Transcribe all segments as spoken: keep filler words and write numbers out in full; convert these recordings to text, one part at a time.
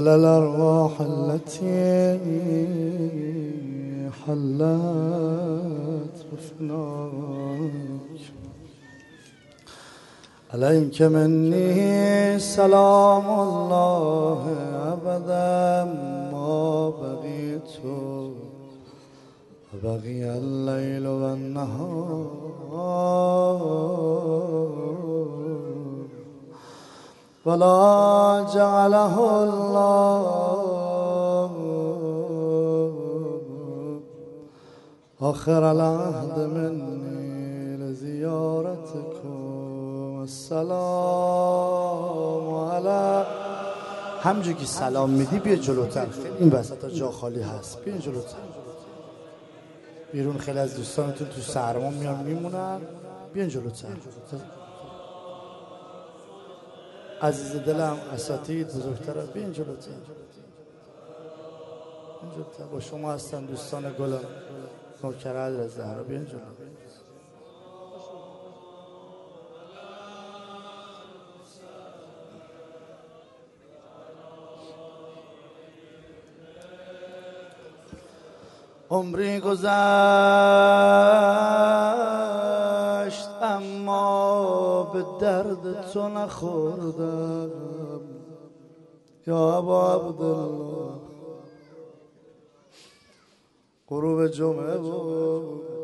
على الأرواح التي حلت بفناك عليك مني سلام الله أبدا ما بقيت وبقي الليل والنهار ولا جعله الله آخر العهد مني لزيارتكم السلام علی. همجور که سلام میدی بیا جلوتر، خیلی این وسط جا خالی هست، بیا جلوتر. بیرون خیلی از دوستانتون تو سرما میان میمونن، بیا جلوتر. عزیز دلم اساتید بزرگتر بیا جلوتر. جلوتر با شما هستن دوستان گلم نوکر حضرت زهرا، بیا جلو. عمری گذشت اما به درد تو نخوردم یا ابا عبدالله. غروب جمعه و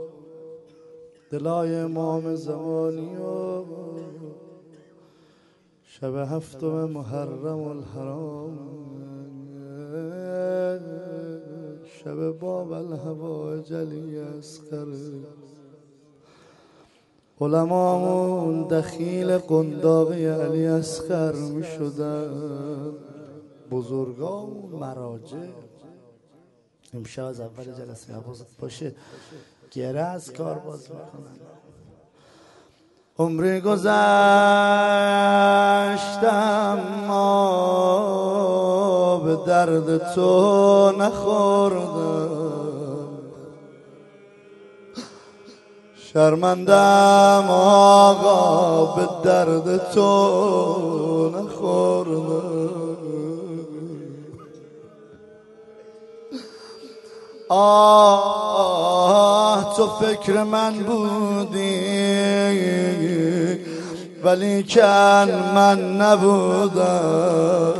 دلای امام زمانی و شب هفتم محرم الحرام، شب باب الهوای علی اصغر. علمامون دخیل قنداقی علی اصغر می شدن، بزرگامون مراجع. امشب از اول جلسه حواست باشه گره از کار باز میکنن. عمری گذشت اما به درد تو نخوردم، شرمندم آقا به درد تو نخوردم. آه تو فکر من بودی ولی کن من نبودم،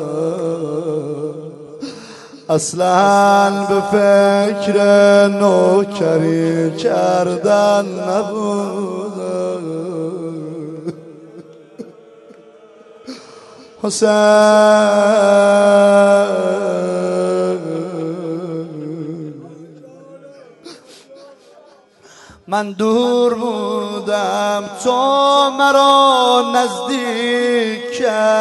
اصلا به فکر نوکری کردن نبودم. حسین من دور بودم تو مرا نزدیک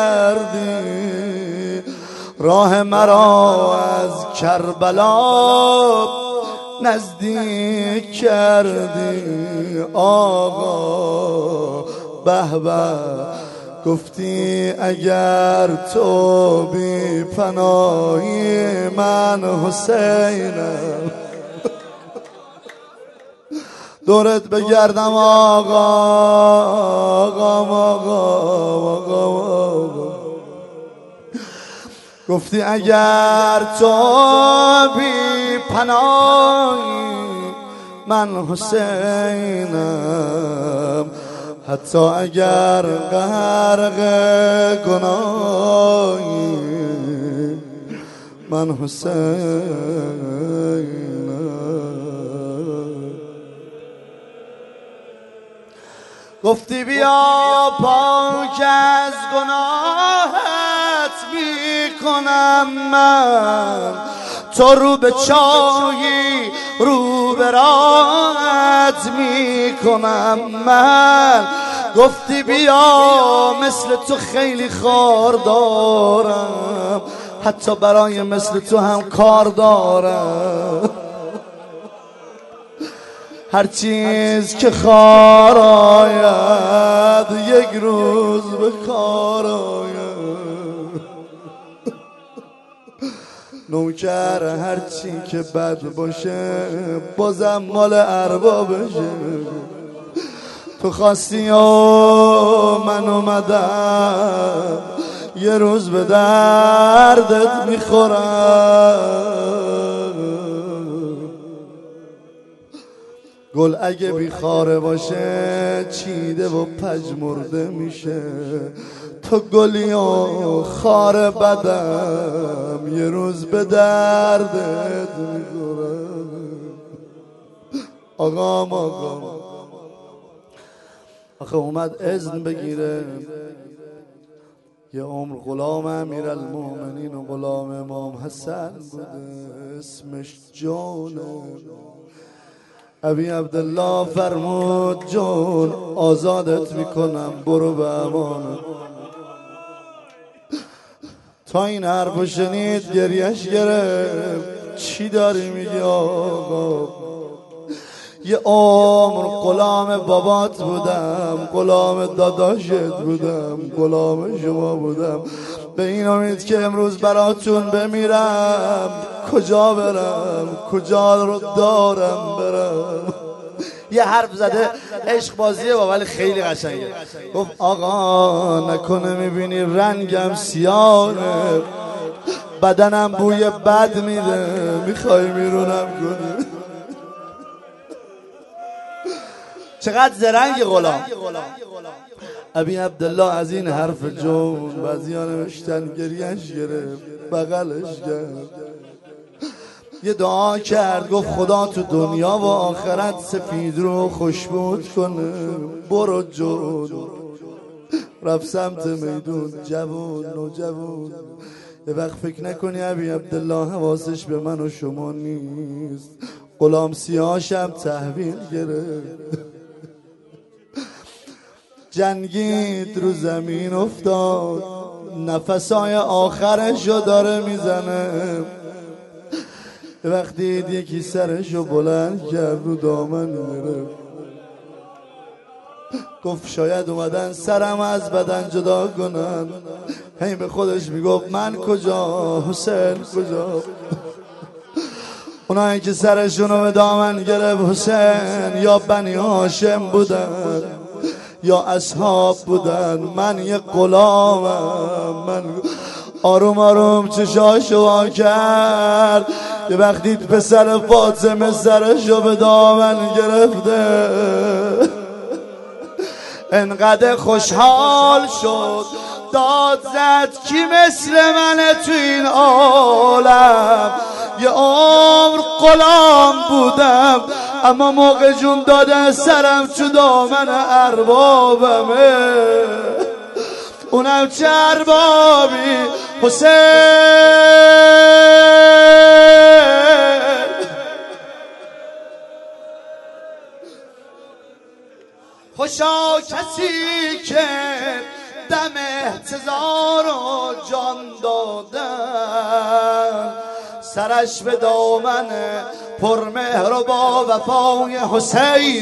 کردی، راه مرا از کربلا نزدیک کردی. آقا به به گفتی اگر تو بی پناهی من حسینم، دورت بگردم آقا آقا آقا آقا آقا. گفتی اگر تو بی پناهی من حسینم، حتی اگر غرق گناهی من حسینم. گفتی بیا پاک از گناهت میکنم من، تو رو به چاهی رو به راهت میکنم من. گفتی بیا مثل تو خیلی خار دارم، حتی برای مثل تو هم کار دارم. هر چیز که خار آید یک روز به کار آید. نوکر هر چی که بد باشه بازم مال اربابشه. تو خواستی و من اومدم یه روز به دردت میخورم. گل اگه بیخاره باشه چیده و پژمرده میشه، تو گلی و خار بدم یه روز به دردت میخورم. آقام آقام آخه اومد اذن بگیره، یه عمر غلام امیرالمومنین و غلام امام حسن بوده، اسمش جونه. ابی عبدالله فرمود جون آزادت میکنم، برو به امانت. تا این حرفو شنید گریش گرفت. چی داری میگی آقا؟ یه عمر غلام بابات بودم، غلام داداشت بودم، غلام شما بودم، به این امید که امروز براتون بمیرم. کجا برم؟ کجا رو دارم برم؟ یه حرف زده عشق بازیه با، ولی خیلی قشنگه. گفت آقا نکنه میبینی رنگم سیاهه، بدنم بوی بد میده، میخوای میرونم کنی؟ چقدر زرنگ غلام. ابی عبدالله از این حرف جون بعضیا نوشتن گریش گرفت، بغلش کرد، یه دعا کرد، گفت خدا تو دنیا و آخرت سفید رو خوشبود کنه. برو جون. رفت سمت میدون، جوون و جوون. یه وقت فکر نکنی ابی عبدالله حواسش به من و شما نیست، غلام سیاهشم تحویل گرفت، جنگید، رو زمین افتاد، نفسای آخرشو داره میزنه. وقتی دید یکی سرشو بلند کرد، رو دامن گرفت، گفت شاید اومدن سرم از بدن جدا کنن. هی به خودش میگفت من کجا، حسین کجا؟ اونایی که سرشونو به دامن گرفت حسین یا بنی هاشم بودن یا اصحاب بودن، من یه غلامم. من آروم آروم چشاشو وا کرد، یه وقتی پسر فاطمه سرشو به دامن گرفته، انقدر خوشحال شد داد زد کی مثل منه تو این عالم. یه عمر غلام بودم اما موقع جون دادن سرم تو دامن اربابمه. اونم چه اربابی؟ حسین. خوشا کسی که دم احتضار و جان دادن، سرش به دامن پرمهر و با وفای حسین.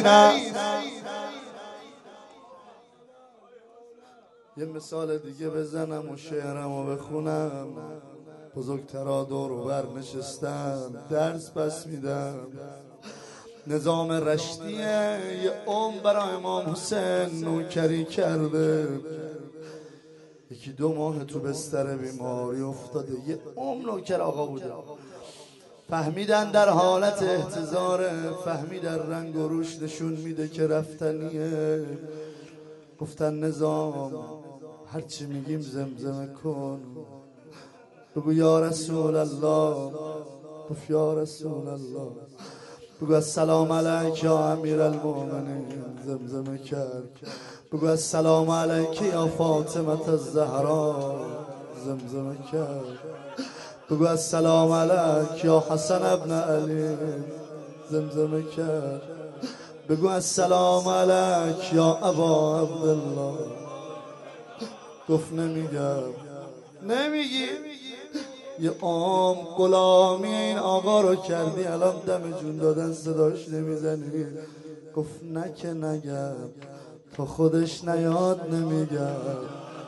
یه مثال دیگه بزنم و شعرم و بخونم. بزرگترا دور و بر نشستم، درس پس میدم. نظام رشدیه، یه عمر برای امام حسین نوکری کرده، یکی دو ماه تو بستر بیماری افتاده، یه عمر نوکر آقا بوده. فهمیدن در حالت احتضاره، فهمیدن رنگ و روش نشون میده که رفتنیه. گفتن نظام هرچی میگیم زمزمه کن، بگو یا رسول الله. گفت یا رسول الله. بگو السلام علیک یا امیرالمومنین. زمزمه کرد. بگو السلام علیک یا فاطمه الزهرا. زمزمه کرد. بگو السلام علیک یا حسن ابن علی. زمزمه کرد. بگو السلام علیک یا ابا عبدالله. گفت نمیگم. نمیگی؟ یه عمر غلامی این آقا رو کردی، الان دم جون دادن صداش نمیزنی. گفت نه که نگم، تا خودش نیاد نمیگم.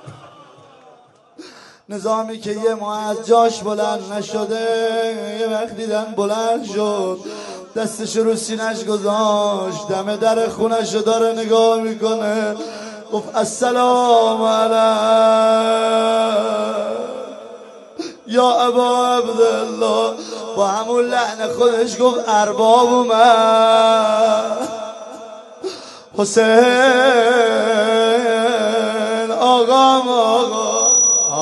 نظامی که یه ماه از جاش بلند نشده، یه وقت دیدن بلند شد، دستش رو سینش گذاشت، دم در خونش رو داره نگاه میکنه. گفت السلام علیک یا ابا عبدالله. با همون لحن خودش گفت ارباب اومد. حسین آقام آقا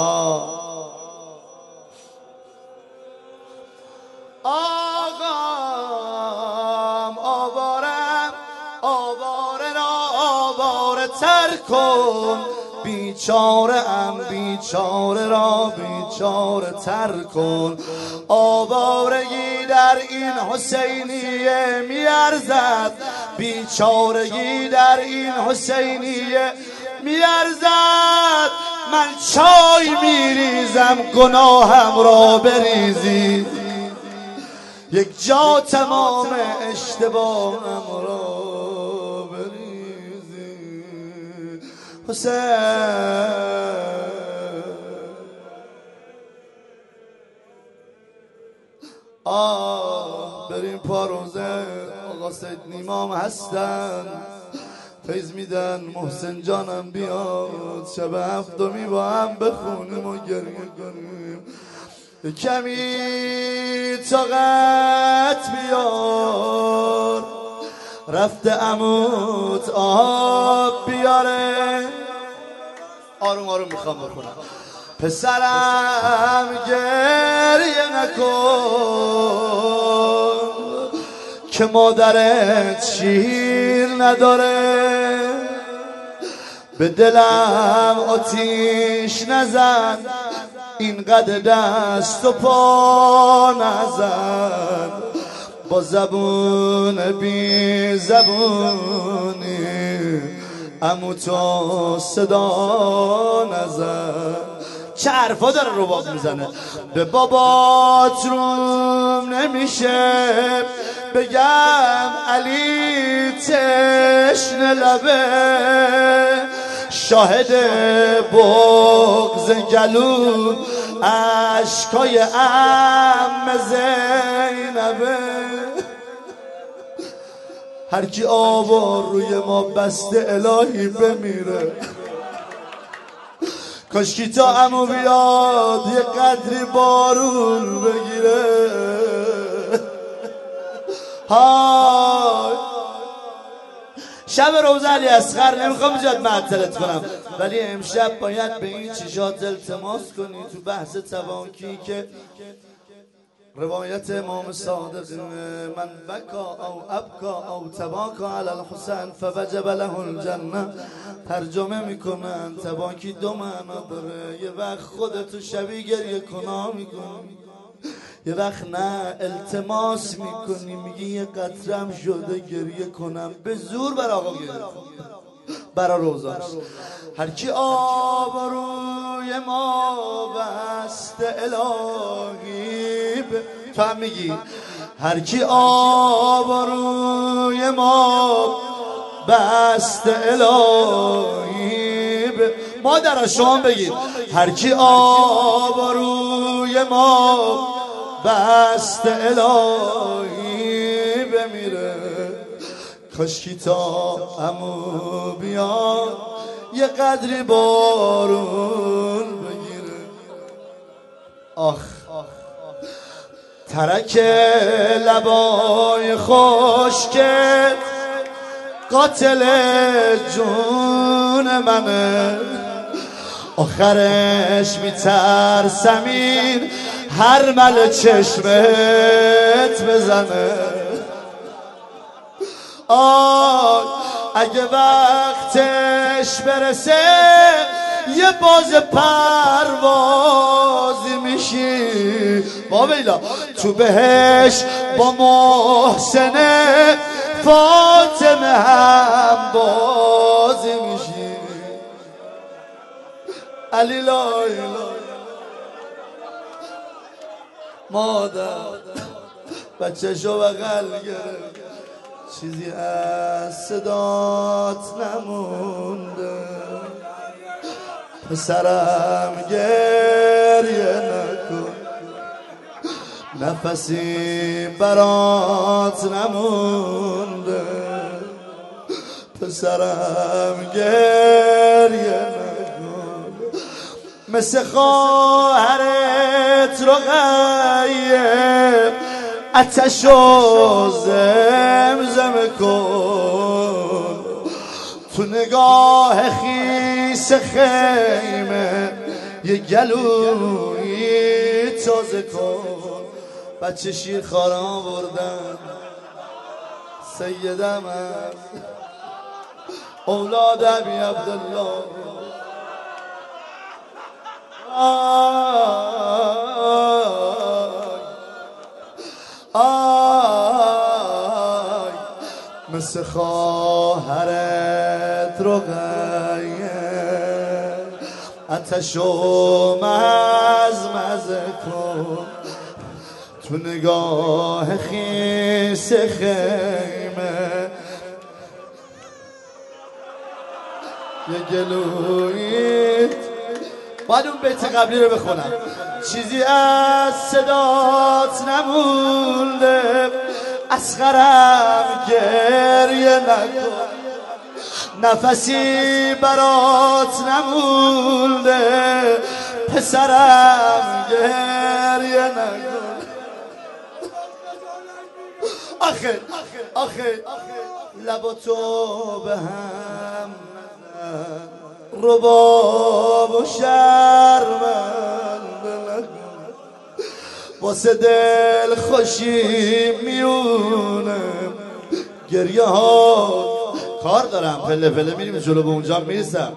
آقام آوارم آواره را آواره تر کن، بیچاره ام بیچاره را بیچاره تر کن. آوارگی در این حسینیه میارزد، بیچارگی در این حسینیه میارزد. من چای میریزم گناهم را بریزی، یک جا تمام اشتباهم را بریزی. حسین آه بریم پاروزه، آقا سید نیمام هستن فیض میدن. محسن جانم بیاد شب هفتمی با هم بخونیم و گریه کنیم. کمی طاقت بیار، رفته عمود آب بیاره. آروم آروم میخوام بخونم. پسرم گریه نکن که مادرت شیر نداره، به دلم آتیش نزن، اینقدر دست و پا نزن، با زبون بی زبونی عمو تو صدا نزن. چه حرفا داره رباب میزنه. به بابات روم نمیشه بگم علی تشنه لبه، شاهد بغض گلو عشقای عم زینبه. هر کی آوار روی ما بسته الهی بمیره. کاشکی تا عمو بیاد یه قدری بارون بگیره. های شب روزه علی اصغر نمیخوام زیاد معطلت کنم، ولی امشب باید به این چیزات التماس کنی تو بحث تبانکی که روایت امام صادق من بکا او ابکا او تباکا علی الحسین فوجب له الجنه. ترجمه میکنن تباکی دو معنا داره، یه وقت خودتو شبیه گریه کنا میکنی، یه وقت نه التماس میکنی میگی یه قطرم شده گریه کنم. به زور بر آقا گریه کنم برا روزاش. هرکی آبروی ما بسته الهی ب... تو هم میگی هرکی آبروی ما بسته الهی ب... مادر شما بگید هرکی آبروی ما بسته الهی بمیره. کاشکی تا عمو بیاد یه قدری بارون بگیره. آخ ترک لبای خشکت قاتل جون منه، آخرش میترسم این هر مل چشمت بزنه. آه اگه وقتش برسه یه باز پروازی میشی با بیلا تو بهش با محسن فاطمه هم بازی میشی. علی لای مادر بچه شو بغل گرفت، چیزی از صدات نمونده. پسرم گریه نکن، نفسی برات نمونده. پسرم گریه مثل خواهرت رقیه آتش و زمزم کن تو نگاه خیس خیمه یه گلویی تازه کن. بچه شیر خاران بردن سیدم است اولاد ابی عبدالله آی مثل خواهرت رقیه آتش و مزمزه کن تو نگاه خیس خیمه یه گلویت. باید اون بیت قبلی رو بخونم. چیزی از صدات نمونده اصغرم گریه نکن نفسی برات نمونده پسرم گریه نکن. آخه آخه لبا تو به هم نزن رباب و شرمنده نکن واسه دل خوشی میونم گریه ها کار دارم پله پله میریم جلو به اونجا میرسم.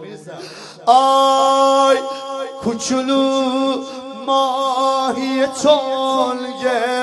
آی کوچولو ماهی تلگه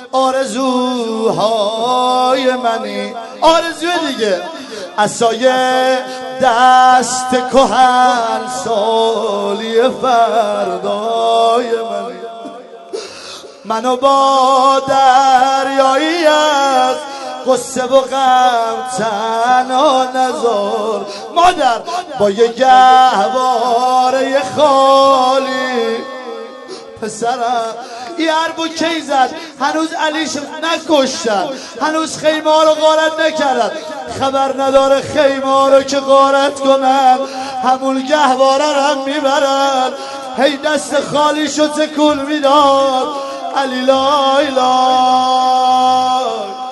آرزوهای منی آرزوی دیگه عصای دست کهن سالی فردای منی منو با دریایی از قصه و غم تنها نذار مادر با یه گهواره خالی پسرم این حرفو کی زد؟ هنوز علیش نکشتن هنوز خیمه رو غارت نکردن خبر نداره خیمه رو که غارت کنن همون گهواره هم میبرن هی دست خالی شو تکون میداد علی لای لای.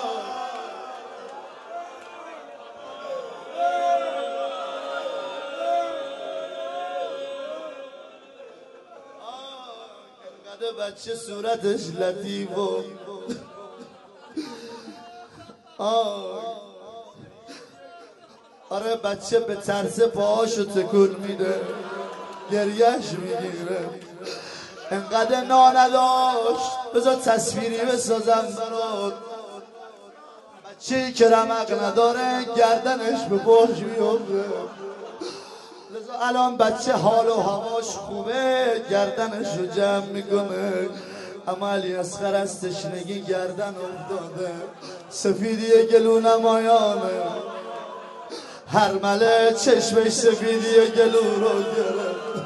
بچه صورتش لطیف و آره بچه به طرز پاهاشو تکون میده گریهش میگیره انقدر نانداشت بذار تصویری بسازم برات بچه‌ای که رمق نداره گردنش به برج میفته لذا الان بچه حال و هواش خوبه گردنش رو جمع میکنه اما علی اصغر از تشنگی گردن افتاده سفیدی گلو نمایانه هر مله چشمش سفیدی گلو رو گرفت.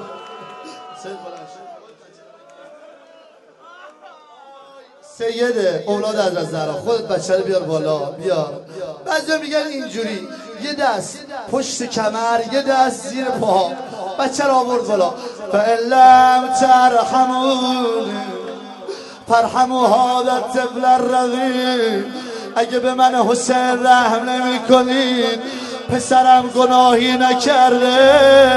سیده اولاد از زهرا خودت بچه رو بیار بالا بیار. بعضی میگن اینجوری یه دست پشت کمر یه دست زیر پاها بچه رو آورد بالا فَإِلَّمْ تَرْحَمُونِ فَارْحَمُوا هَذَا الطفل الرَّضِیع اگه به من حسین رحم نمی کنید پسرم گناهی نکرده.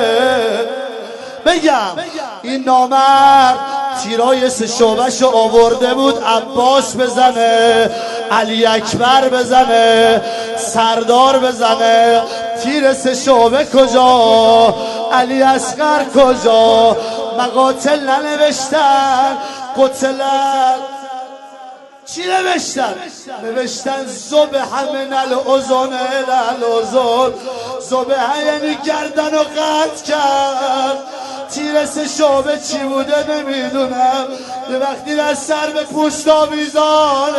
بگم این نامرد تیرای سه شعبه‌ش رو آورده بود عباس بزنه علی اکبر بزنه سردار بزنه تیر سه شعبه کجا علی اصغر کجا مقاتل ننوشتن قتلن چی نوشتن؟ نوشتن زبح من الاذن الی الاذن زبح یعنی گردن رو قطع کرد تیر سه شعبه چی بوده نمیدونم یه وقتی از سر به پوست آویزانه.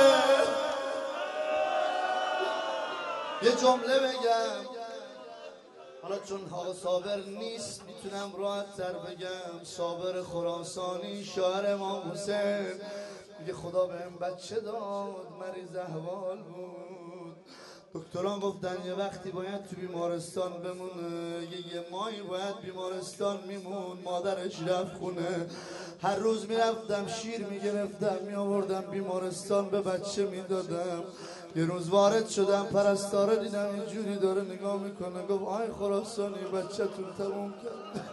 یه جمله بگم حالا چون ها صابر نیست میتونم راحت تر بگم صابر خراسانی شاعر امام حسین میگه خدا بهم بچه داد مریض احوال بود دکتران گفتن یه وقتی باید تو بیمارستان بمونه، یه یه ماهی باید بیمارستان میمون. مادرش رفت خونه، هر روز میرفتم شیر میگرفتم میآوردم بیمارستان به بچه میدادم. یه روز وارد شدم پرستاره دیدم اینجوری داره نگاه میکنه، گفت آی خراسانی بچه تون تموم کرد.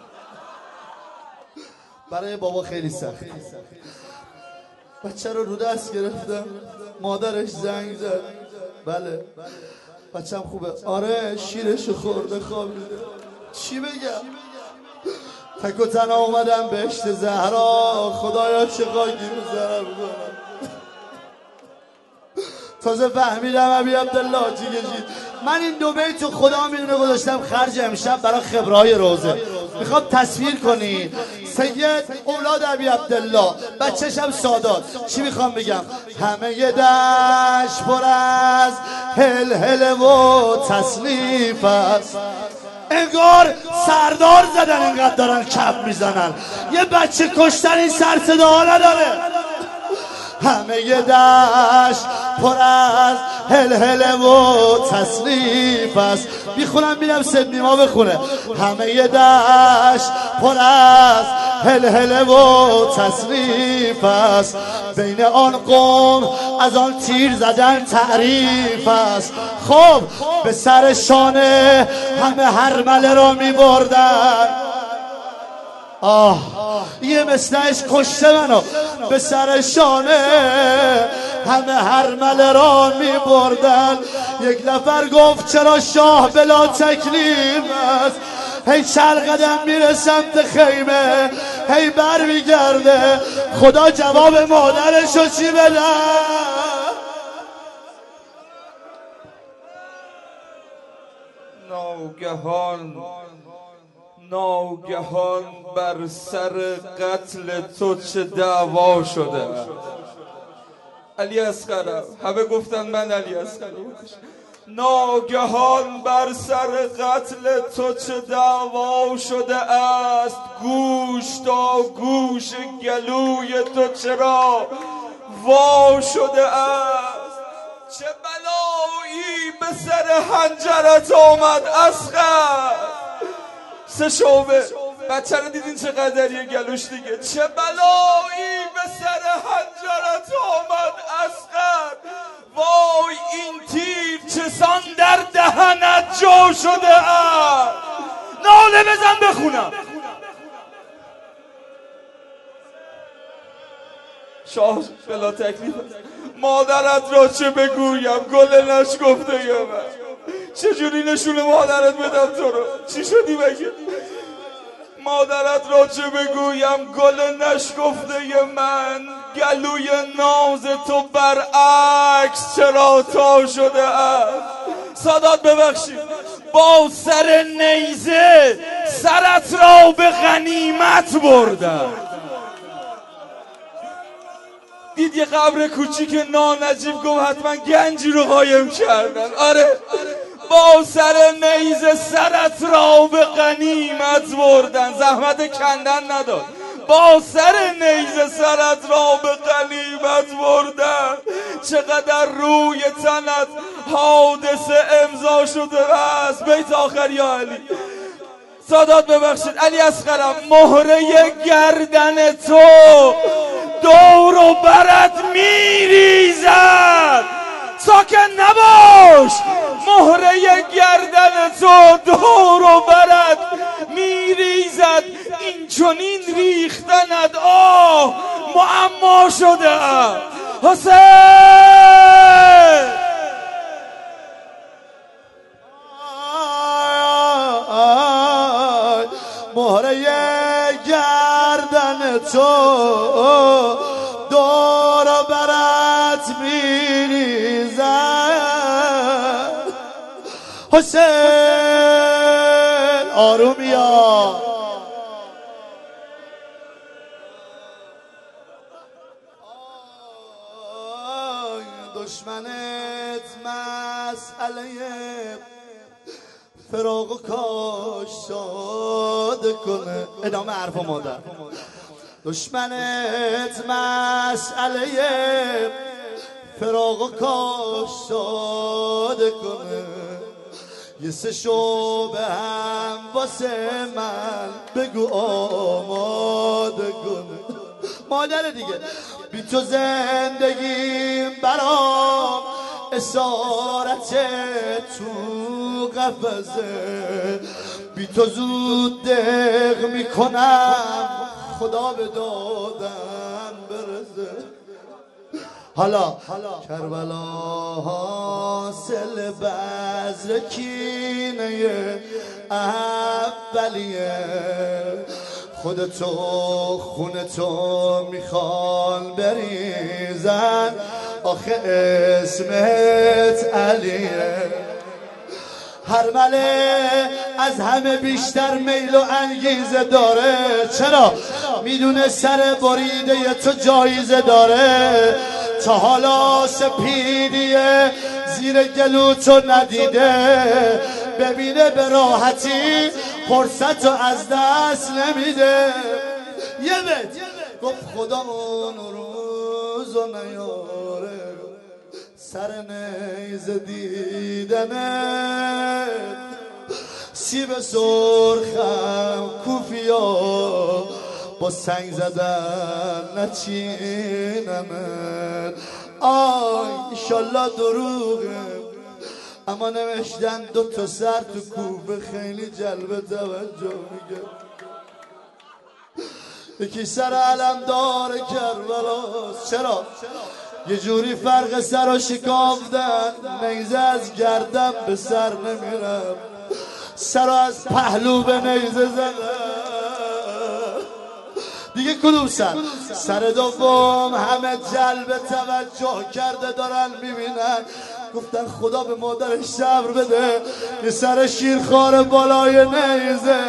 برای بابا خیلی سخت. بچه رو رو دست گرفتم، مادرش زنگ زد، بله بچم خوبه، آره شیرشو خورده خوابیده. چی بگم؟ تک و تنها اومدم بهشت زهرا، خدایا چه خاکی رو سرم کنم. تازه فهمیدم ابی عبدالله چی کشید. من این دو بیت تو خدا میدونه گذاشتم خرج امشب برای خبرهای روزه. میخوام تصویر کنی سید اولاد ابی عبدالله، بچه‌ش هم سادات. چی میخوام بگم؟ همه ی دشت پر از هل هل و تصنیف است، انگار سردار زدن اینقدر دارن کف میزنن. یه بچه کشتن این سر صدا نداره. همه ی دشت پر از هل هل و تصنیف است. میخونم میرم سبنیما بخونه. همه ی دشت پر از هل هل و تصنیف است، بین آن قوم از آن تیر زدن تعریف است. خب به سر شانه همه هرمله را میبردن. آه یه مثلش کشته منو. به سر شانه همه هرمله را می بردن. یک نفر گفت چرا شاه بلا تکلیف است، هی چند قدم میره سمت خیمه، هی بر میگرده خدا جواب مادرشو چی بده. ناگهان ناگهان بر سر قتل تو چه دعوا شده. علی اصغرم، همه گفتن من علی اصغرم. ناگهان بر سر قتل تو چه دعوا شده است، گوش تا گوش گلوی تو چرا وا شده است. چه بلایی به سر حنجرت آمد اصغر. سه شعبه بچه رو دیدین چه قدریه گلوش دیگه. چه بلایی به سر حنجرت آمد اصغر، وای این تیر چسان در دهنت جا شده است. ناله بزن بخونم. شاه بلا تکلیف. مادرت را چه بگویم گل نشکفته یه من، چجوری نشون مادرت بدم تو رو؟ چی شدی بگه؟ مادرت را چه بگویم گل نشکفته من، گلوی ناز تو برعکس چرا تا شده است. سادات ببخشید، با سر نیزه سرت را به غنیمت بردم. دید یه قبر کوچیک نانجیب گفت حتما گنجی رو قایم کردن. آره با سر نیزه سرت را به غنیمت بردن، زحمت کندن نداد. با سر نیزه سرت را به غنیمت بردن، چقدر روی تنت حادثه امضا شده است. بیت آخر یا علی. سادات ببخشید علی اصغرم، مهره گردن تو دور و برت میریزد. ساکن نباش. مهره گردن تو دور و برت میریزد، این چنین ریختند آه معما شده. حسین مهره گردن تو دور و برت میریزد. حسین آرومیا. دشمنت مسئله فراق و کاش ساده کنه. ادامه حرف مادر. دشمنت مسئله فراق و کاش ساده کنه، یه سه شو به هم واسه من بگو آماده کنه. مادر دیگه بی تو زندگیم برام اسارت تو قفزه، بی تو زود دق میکنم خدا به دادم برسه. حالا کربلا حاصل بذر کینه اولیه، خودتو خونتو میخوان بریزن، آخه اسمت علیه. هر مله از همه بیشتر میل و انگیزه داره، چرا؟ میدونه سر بریده تو جایزه داره. تا حالا سپیدیه زیر گلو تو ندیده، ببینه به راحتی فرصت رو از دست نمیده. یه بیت گفت خدا اون روزو نیاره، سر نیز دیدنه، سیب سرخم کوفیا با سنگ زدن نچینمه. آی ایشالله دروغه، اما نوشتن دو تا سر تو کوفه خیلی جلب توجه میگه. یکی سر علم داره کربلاست، چرا؟ یه جوری فرق سر و شکافتن، نیزه از گردم به سر نمیرم، سر از پهلو به نیزه زدم. دیگه کدوم سر؟ سر دوم همه جلب توجه کرده دارن میبینن، گفتن خدا به مادرش صبر بده، یه سر شیرخوار بالای نیزه.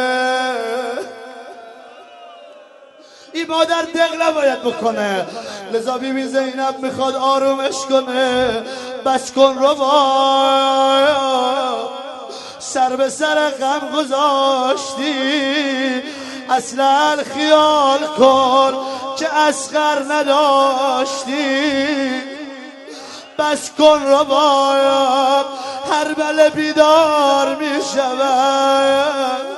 این مادر دق نباید بکنه، لذا بیبی زینب میخواد آرومش کنه. بس کن رو با سر به سر غم گذاشتی، اصلا خیال کن که اصغر نداشتی. بس کن رو باید هر بله بیدار میشود،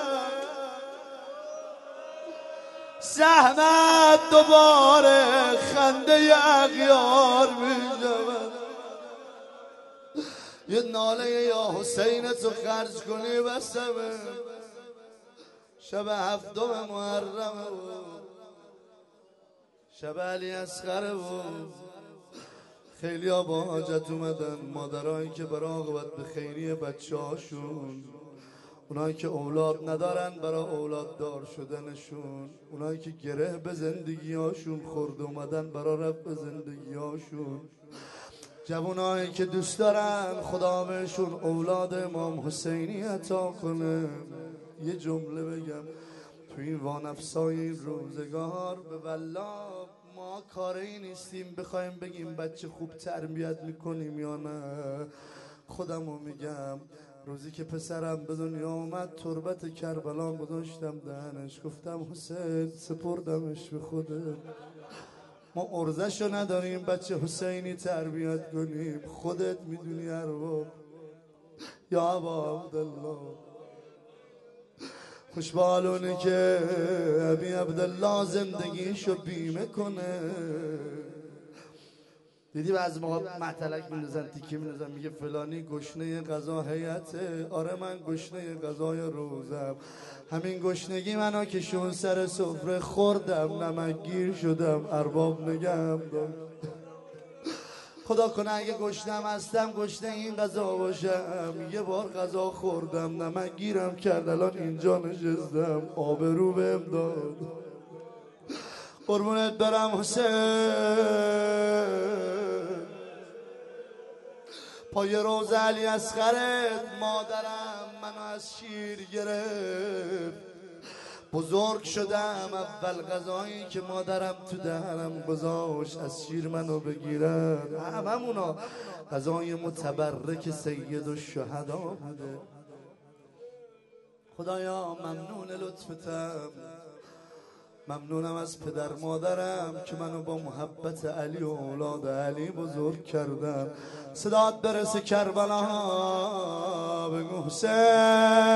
زحمت دوباره خنده اغیار میشود. یه ناله یا حسین تو خرج کنی بسمه، شب هفتم محرمه و شب علی اصغره و خیلی ها با حاجت اومدن، مادرایی که برای عاقبت به خیری بچه هاشون، اونایی که اولاد ندارن برای اولاد دار شدنشون، اونایی که گره به زندگی هاشون خورد اومدن برای رفع زندگی هاشون، جوانایی که دوست دارن خدا بهشون اولاد امام حسینی عطا کنه. یه جمله بگم تو این وانفسای این روزگار، به والله ما کاری نیستیم بخوایم بگیم بچه خوب تربیت میکنیم یا نه. خودمو میگم روزی که پسرم به دنیا اومد تربت کربلا گذاشتم دهنش، گفتم حسین سپردمش به خودت، ما ارزشو نداریم بچه حسینی تربیت کنیم، خودت میدونی ارباب. یا ابا عبدالله خوشبالونه که ابی عبدالله زندگیشو بیمه کنه. دیدی بعضی موقع مطلق میندازن تیکه میندازن میگه فلانی گشنه غذا هیئته. آره من گشنه غذای روزم، همین گشنگی منو که شون سر سفره خوردم، نمکگیر شدم، ارباب نگم داشت. خدا کنه اگه گشنم هستم گشنه این غذا باشم، یه بار غذا خوردم نمکگیرم کرد، الان اینجا نشستم آبرو بهم داد. قربونت برم حسین، پای روز علی اصغرت مادرم منو از شیر گرفت، بزرگ شدم اول غذایی که مادرم تو دهنم گذاشت از شیر منو بگیرن، هممونا غذای متبرک سید الشهدا بوده. خدایا ممنون لطفتم، ممنونم از پدر مادرم که منو با محبت علی و اولاد علی بزرگ کردن. صدات برسه کربلا بگو حسین